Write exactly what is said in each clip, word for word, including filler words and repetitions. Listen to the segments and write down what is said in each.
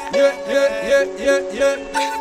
Yeah, yeah, yeah, yeah, yeah.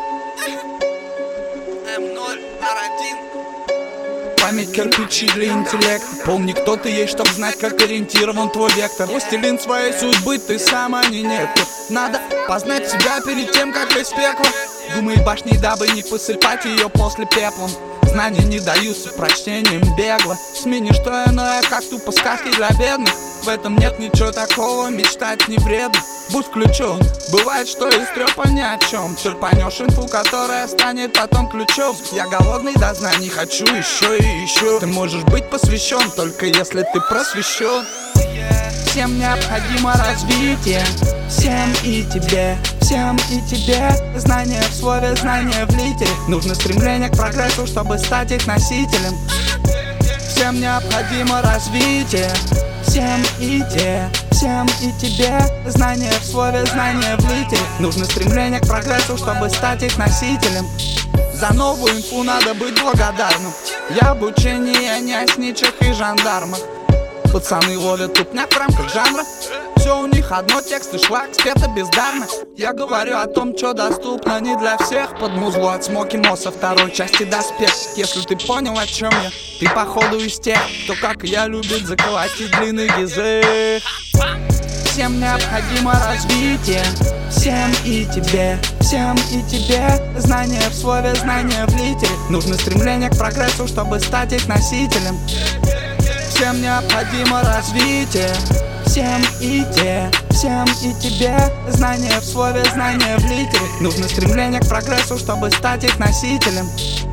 эм ноль эр один. Память кирпичи для интеллекта. Помни, кто ты есть, чтоб знать, как ориентирован твой вектор. Властелин своей судьбы, ты сам, а не нектор. Надо познать себя перед тем, как лезть в пекло. Думай башней, дабы не посыпать ее после пеплом. Знания не даются прочтением бегло. Смени что иное, как тупо сказки для бедных. В этом нет ничего такого, мечтать не вредно. Будь включен, бывает, что из трёпа ни о чем. Черпанешь инфу, которая станет потом ключом. Я голодный до знаний, хочу еще и еще. Ты можешь быть посвящен, только если ты просвещен. Всем необходимо развитие, всем и тебе, всем и тебе. Знания в слове, знания в литере. Нужно стремление к прогрессу, чтобы стать их носителем. Всем необходимо развитие, всем и те, всем и тебе. Знания в слове, знания в литере. Нужно стремление к прогрессу, чтобы стать их носителем. За новую инфу надо быть благодарным. Я обучение не о сничах и жандармах. Пацаны ловят тупняк в рамках жанра. Все у них одно, тексты швак, спето бездарно. Я говорю о том, что доступно не для всех. Под музло от Смоки Мо со второй части доспех. Если ты понял, о чем я, ты походу из тех, кто, как и я, любит заколотить длинный язык. Всем необходимо развитие, всем и тебе, всем и тебе. Знания в слове, знания в литере. Нужно стремление к прогрессу, чтобы стать их носителем. Всем необходимо развитие, всем и те, всем и тебе. Знания в слове, знания в литере. Нужно стремление к прогрессу, чтобы стать их носителем.